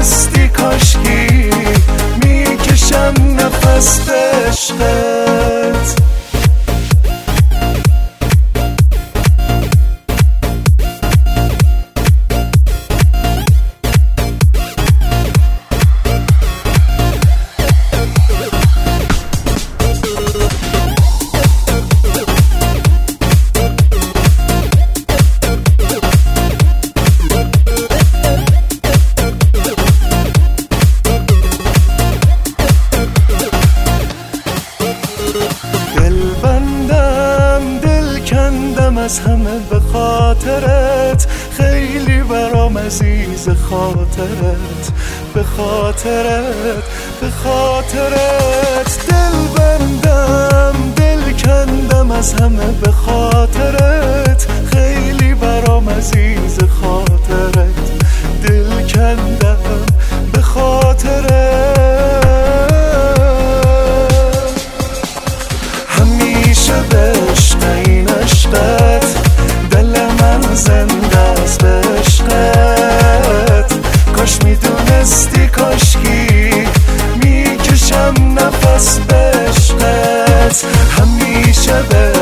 میدونستی کاشکی میکشم نفس به عشقت. از همه به خاطرت، خیلی برام عزیز خاطرت، به خاطرت، به خاطرت. دل بندم دل کندم از همه به خاطرت، خیلی برام عزیز خاطرت، دل کندم به خاطرت. همیشه به عشق این عشقت، دل من زنده است به عشقت. کاش میدونستی کاشکی میکشم نفس به عشقت. همیشه به